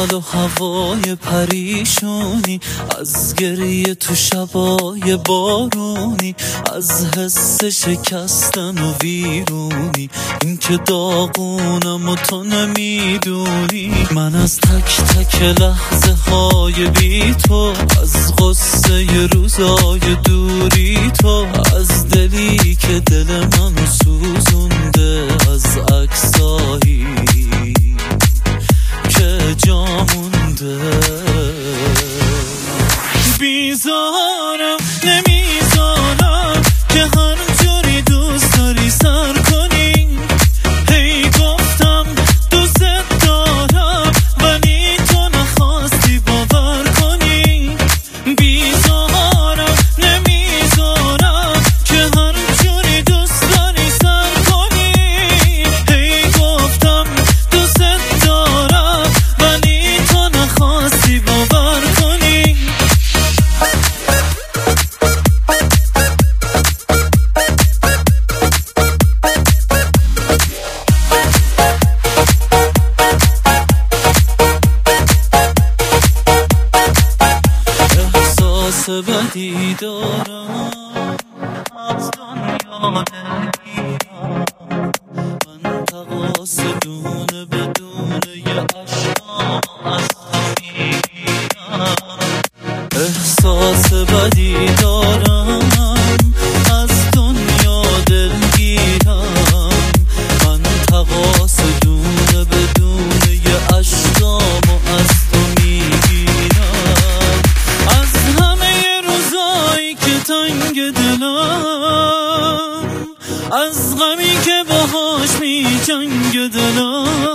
و هوای پریشونی، از گریه تو شبای بارونی، از حس شکستن و ویرونی، این که داغونم و تو نمیدونی. من از تک تک لحظه های بی تو، از غصه روزای دوری تو، از دلی که دل منو سوزونده، از عکسایی که جا مونده. بیزارم نمیذارم که هر جوری دوست داری سر کنی. هی گفتم دوست دارم ولی تو نخواستی باور کنی. بیزارم نمیذارم که هر جوری دوست داری سر کنی. هی گفتم دوست دارم ولی تو نخواستی باور کنی. احساس بدی دارم از دنیا دلگیرم، من تقاص دونه بدونه یه عشقام از تو میگیرم. احساس بدی دارم از دنیا دلگیرم، من تقاص دونه بدونه یه عشقام از تو میگیرم. از همه روزایی که تنگ دلم، از غمی که باهاش می جنگ دلم،